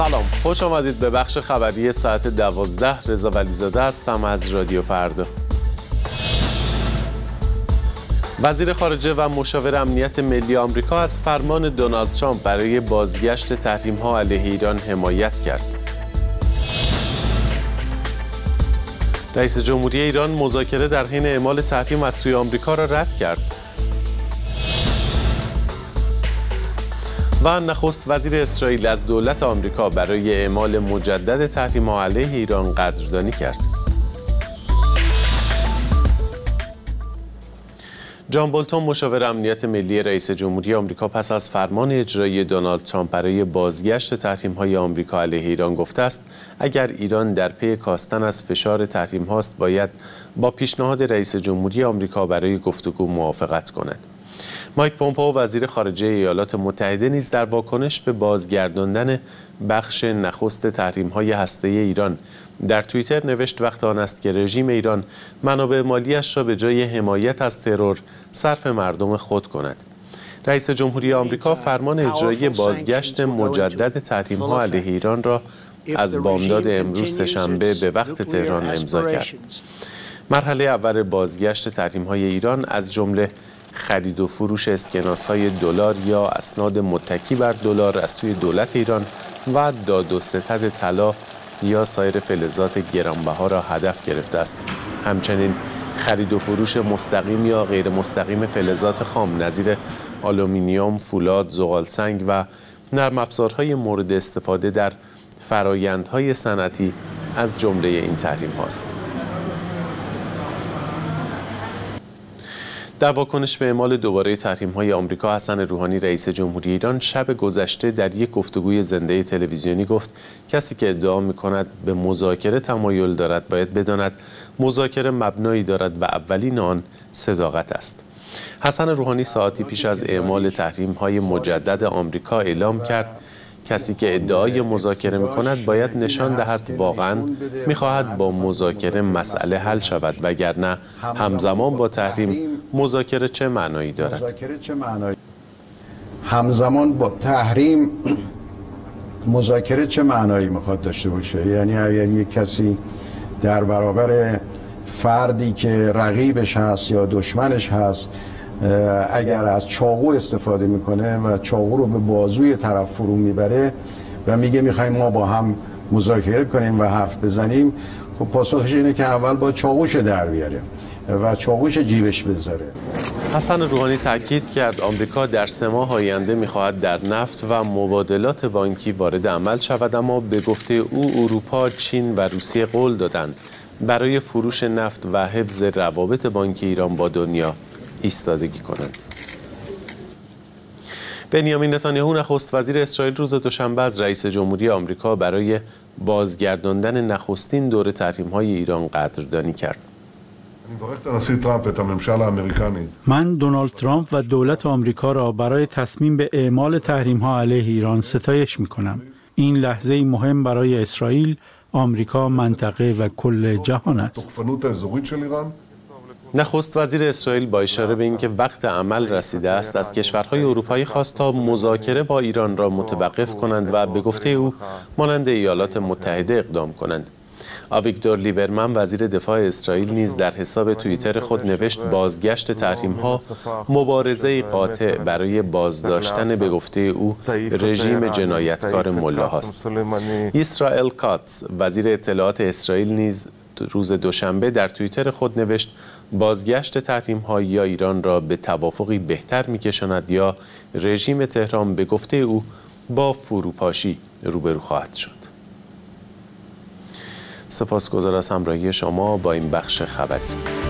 سلام، خوش آمدید به بخش خبری ساعت 12. رضا ولیزاده هستم از رادیو فردا. وزیر خارجه و مشاور امنیت ملی آمریکا از فرمان دونالد ترامپ برای بازگشت تحریم‌ها علیه ایران حمایت کرد. رئیس جمهوری ایران مذاکره در حین اعمال تحریم از سوی آمریکا را رد کرد. و نخست وزیر اسرائیل از دولت آمریکا برای اعمال مجدد تحریم‌ها علیه ایران قدردانی کرد. جان بولتون مشاور امنیت ملی رئیس جمهوری آمریکا پس از فرمان اجرایی دونالد ترامپ برای بازگشت تحریم‌های آمریکا علیه ایران گفته است اگر ایران در پی کاستن از فشار تحریم‌ها است باید با پیشنهاد رئیس جمهوری آمریکا برای گفتگو موافقت کند. مایک پومپئو وزیر خارجه ایالات متحده نیز در واکنش به بازگرداندن بخش نخست تحریم‌های هسته‌ای ایران در توییتر نوشت وقت آن است که رژیم ایران منابع مالیش را به جای حمایت از ترور صرف مردم خود کند. رئیس جمهوری آمریکا فرمان اجرایی بازگشت مجدد تحریم‌ها علیه ایران را از بامداد امروز سه‌شنبه به وقت تهران امضا کرد. مرحله اول بازگشت تحریم‌های ایران از جمله خرید و فروش اسکناس‌های دلار یا اسناد متکی بر دلار از سوی دولت ایران و داد و ستد طلا یا سایر فلزات گرانبها را هدف گرفته است. همچنین خرید و فروش مستقیم یا غیر مستقیم فلزات خام نظیر آلومینیوم، فولاد، زغالسنگ و نرم افزارهای مورد استفاده در فرآیندهای صنعتی از جمله این تحریم هاست. در واکنش به اعمال دوباره تحریم‌های آمریکا، حسن روحانی رئیس جمهوری ایران شب گذشته در یک گفتگوی زنده تلویزیونی گفت کسی که ادعا می‌کند به مذاکره تمایل دارد باید بداند مذاکره مبنایی دارد و اولین آن صداقت است. حسن روحانی ساعتی پیش از اعمال تحریم‌های مجدد آمریکا اعلام کرد کسی که ادعای مذاکره می‌کند باید نشان دهد واقعاً می‌خواهد با مذاکره مسئله حل شود وگرنه همزمان با تحریم مذاکره چه معنایی دارد؟ همزمان با تحریم مذاکره چه معنایی می‌خواد داشته باشه؟ یعنی اگر یک کسی در برابر فردی که رقیبش هست یا دشمنش هست اگر از چاقو استفاده میکنه و چاقو رو به بازوی طرف فرو میبره و میگه میخوایم ما با هم مذاکره کنیم و حرف بزنیم، خب پاسخش اینه که اول با چاقوش در بیاره و چاقوش جیبش بذاره. حسن روحانی تاکید کرد آمریکا در 3 ماه آینده میخواهد در نفت و مبادلات بانکی وارد عمل شود، اما به گفته او اروپا، چین و روسیه قول دادند برای فروش نفت و حفظ روابط بانکی ایران با دنیا ایستادگی کنند. بنیامین نتانیاهو نخست وزیر اسرائیل روز دوشنبه از رئیس جمهوری آمریکا برای بازگرداندن نخستین دور تحریم‌های ایران قدردانی کرد. من دونالد ترامپ و دولت آمریکا را برای تصمیم به اعمال تحریم‌ها علیه ایران ستایش می‌کنم. این لحظه‌ای مهم برای اسرائیل، آمریکا، منطقه و کل جهان است. نخست وزیر اسرائیل با اشاره به اینکه وقت عمل رسیده است از کشورهای اروپایی خواست تا مذاکره با ایران را متوقف کنند و به گفته او مانند ایالات متحده اقدام کنند. آویگدور لیبرمن وزیر دفاع اسرائیل نیز در حساب توییتر خود نوشت بازگشت تحریم‌ها مبارزه قاطع برای بازداشتن به گفته او رژیم جنایتکار ملاهاست. اسرائیل کاتس وزیر اطلاعات اسرائیل نیز روز دوشنبه در توییتر خود نوشت بازگشت تحریم‌ها یا ایران را به توافقی بهتر می‌کشاند یا رژیم تهران به گفته او با فروپاشی روبرو خواهد شد. سپاسگزار از همراهی شما با این بخش خبری.